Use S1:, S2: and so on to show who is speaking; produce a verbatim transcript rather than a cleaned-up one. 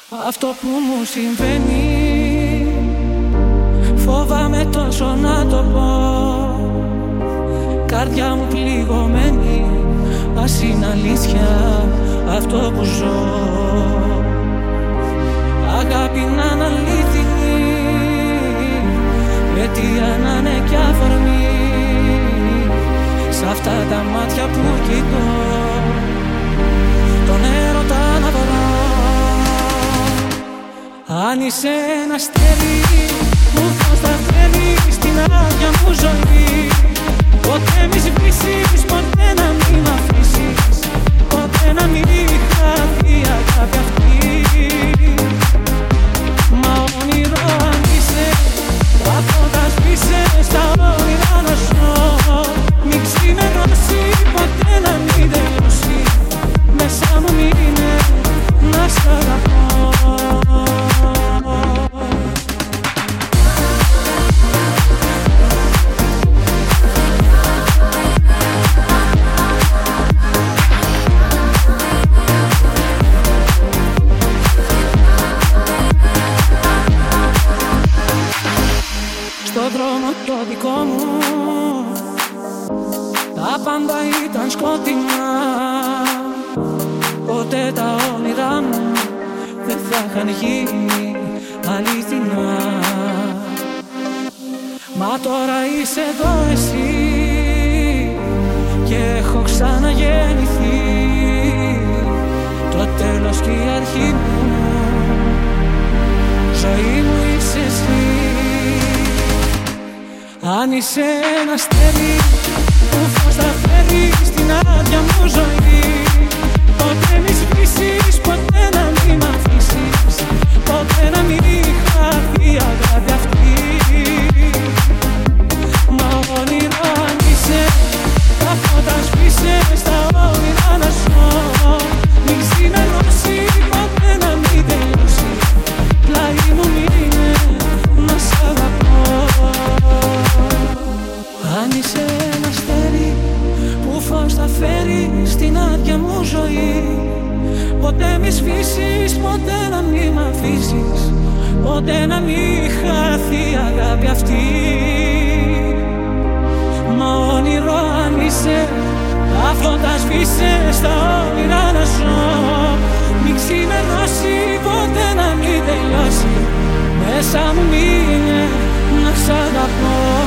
S1: Αυτό που μου συμβαίνει φοβάμαι τόσο να το πω. Καρδιά μου πληγωμένη, ας είναι αλήθεια αυτό που ζω. Αγάπη να είναι αλήθινη, αιτία να είναι κι αφορμή. Σ' αυτά τα μάτια που κοιτώ, τον έρωτα να βρω. Αν είσαι ένα αστέρι που φως θα φέρει στην άδεια μου ζωή, ποτέ μη σβήσεις, ποτέ να μην μ' αφήσεις, ποτέ να μην χαθεί η αγάπη αυτή. Μα όνειρο αν είσαι, τα φώτα σβήσε, στα όνειρα να ζω. Μην ξημερώσει, ποτέ να μην τελειώσει, μέσα μου μείνε να σ' αγαπώ. Στον δρόμο το δικό μου τα πάντα ήταν σκοτεινά. Ποτέ τα όνειρά μου δεν θα είχαν γίνει αληθινά. Μα τώρα είσαι εδώ εσύ και έχω ξαναγεννηθεί. Το τέλος και η αρχή μου, ζωή μου είσαι εσύ. Αν είσαι ένα αστέρι που φως θα φέρει στην άδεια μου ζωή, ποτέ μη σβήσεις, ποτέ να μην μ' αφήσεις, ποτέ να μην χαθεί η αγάπη αυτή. Μα όνειρο αν είσαι, τα φώτα σβήσε, στα όνειρα να ζω. Μην ξημερώσει, ποτέ να μην τελειώσει, πλάι μου μείνε να σ' αγαπώ. Αν είσαι ένα αστέρι που φως θα φέρει στην άδεια μου ζωή, ποτέ μη σβήσεις, ποτέ να μην μ' αφήσεις, ποτέ να μην χαθεί η αγάπη αυτή. Μα όνειρο αν είσαι, τα φώτα σβήσε, στα όνειρα να ζω. Μην ξημερώσει, ποτέ να μην τελειώσει, μέσα μου μείνε να σ' αγαπώ.